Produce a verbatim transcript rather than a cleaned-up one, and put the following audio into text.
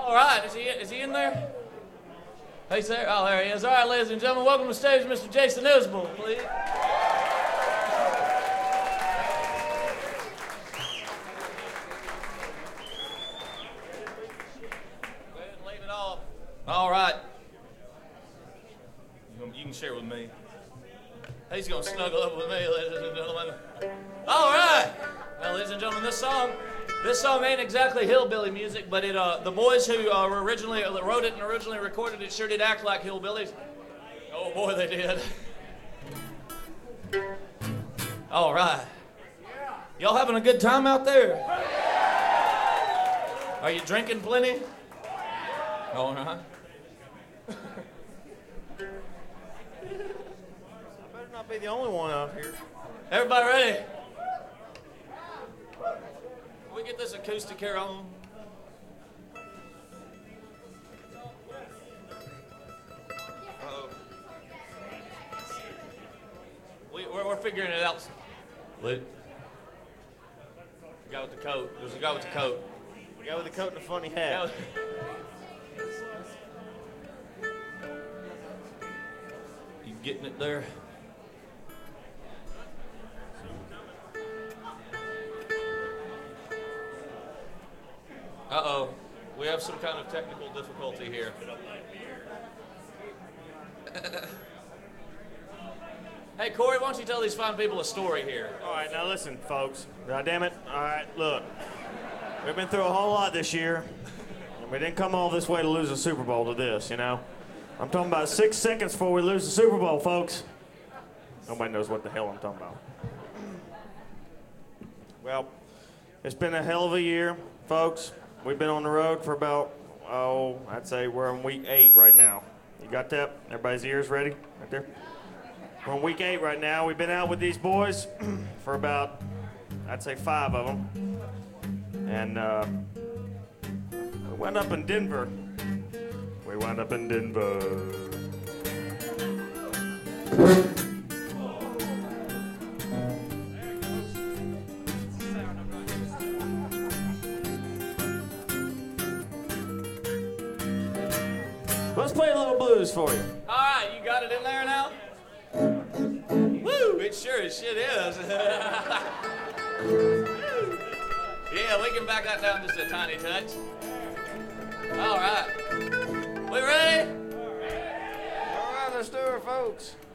All right, is he, is he in there? Hey, sir. Oh, there he is. All right, ladies and gentlemen, welcome to the stage, Mister Jason Isbell, please. Go ahead and leave it off. All right. You can share with me. He's going to snuggle up with me, ladies and gentlemen. All right. Now, ladies and gentlemen, this song, this song ain't exactly hillbilly music, but it, uh, the boys who uh, originally wrote it and originally recorded it sure did act like hillbillies. Oh boy, they did. All right. Y'all having a good time out there? Are you drinking plenty? All right. Not be the only one out here. Everybody ready? Can we get this acoustic here on? Uh-oh. We, we're, we're figuring it out. Lit. The guy with the coat. There's a guy with the coat. The guy with the coat and a funny hat. You getting it there? Uh-oh, we have some kind of technical difficulty here. Hey, Corey, why don't you tell these fine people a story here? All right, now listen, folks. God damn it. All right, look. We've been through a whole lot this year, and we didn't come all this way to lose a Super Bowl to this, you know? I'm talking about six seconds before we lose the Super Bowl, folks. Nobody knows what the hell I'm talking about. Well, it's been a hell of a year, folks. We've been on the road for about, oh, I'd say we're on week eight right now. You got that? Everybody's ears ready? Right there? We're on week eight right now. We've been out with these boys for about, I'd say five of them. And uh, we wound up in Denver. We wound up in Denver. Let's play a little blues for you. All right, you got it in there now? Woo, it sure as shit is. Yeah, we can back that down just a tiny touch. All right. We ready? All right, let's do it, folks.